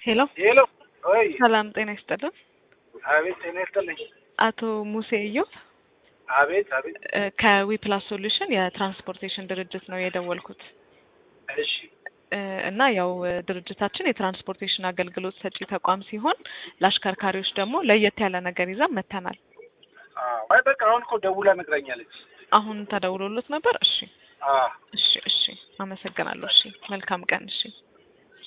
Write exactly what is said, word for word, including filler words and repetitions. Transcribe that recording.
ሄሎ ሄሎ ኦይ ሰላም ጤና ይስጥልን። አቤት ጤና ይስጥልኝ። አቶ ሙሴ እዮብ አቤት አቤት። ከዊፕላስ ሶሉሽን የትራንስፖርቴሽን ድርጅት ነው የደወልኩት። እሺ እና ያው ድርጅታችን የትራንስፖርቴሽን አገልግሎት ሰጪ ተቋም ሲሆን ለአሽከርካሪዎች ደግሞ ለየት ያለ ነገር ይዘን መተናል። አዎ አይ በቃ አሁን እኮ ደውላ ነግራኛለች። አሁን ተደውሎልት ነበር? እሺ አዎ እሺ እሺ አመሰግናለሁ። እሺ መልካም ቀን። እሺ